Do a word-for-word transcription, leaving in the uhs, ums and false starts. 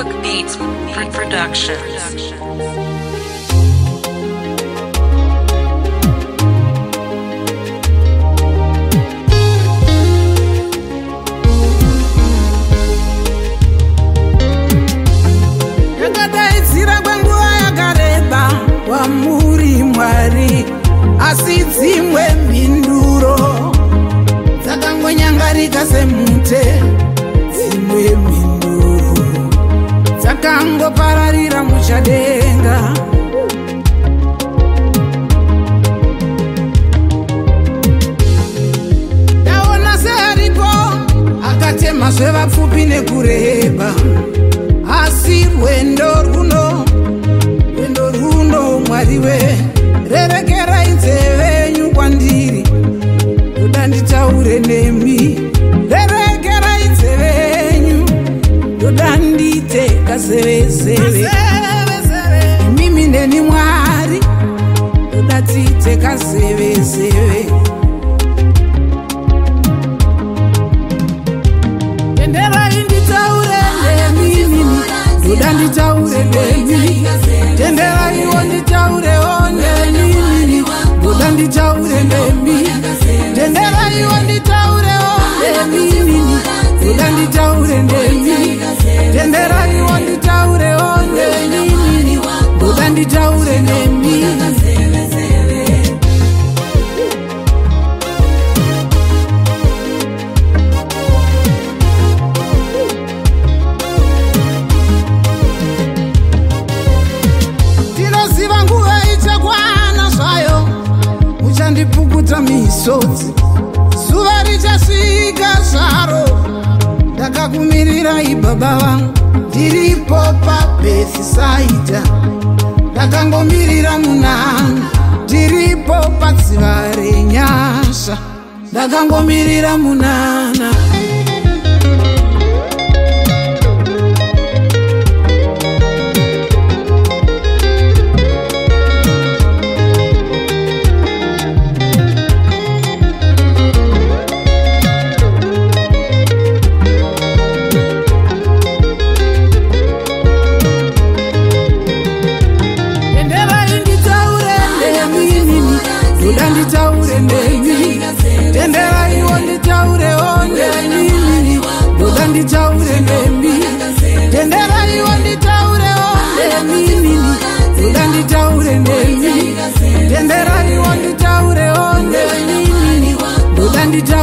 Book Beats Production. Yakadaidzira kwenguva yakareba kwamuri Mwari, asi dzimwe mhinduro dzakangonyangarika semute, dzimwe mhinduro dzakangopararira muchadenga. Ndaona searipo akatema zvevapfupi nekureba, asi rwendo runo, rwendo runo Mwari we, rerekerai nzeve yenyu kwandiri, ndoda nditaure nemi. Rerekerai nzeve yenyu, ndoda ndite kazevezeve. Mimi neni Mwari, ndoda tite kazevezeve. Tenderai nditaure nemi, ndoda nditaure nemi. Tenderai nditaure nemi, ndoda nditaure nemi. Tenderai nditaure nemi, ndoda nditaure nemi. Tenderai nditaure nemi, ndoda nditaure nemi. Ndinoziva nguva ichakwana zvayo, muchandipukuta misodzi, zuva richasvika zvaro. Ndakakumirirai baba vangu, ndiripo paBhethisaidha. Ndakangomirira munana, ndiripo padziva renyasha. Ndakangomirira munana. Ndoda nditaure nemi, tenderai nditaure nemi. Ndoda nditaure nemi, tenderai nditaure nemi. Ndoda nditaure nemi, tenderai nditaure nemi. Ndoda nditaure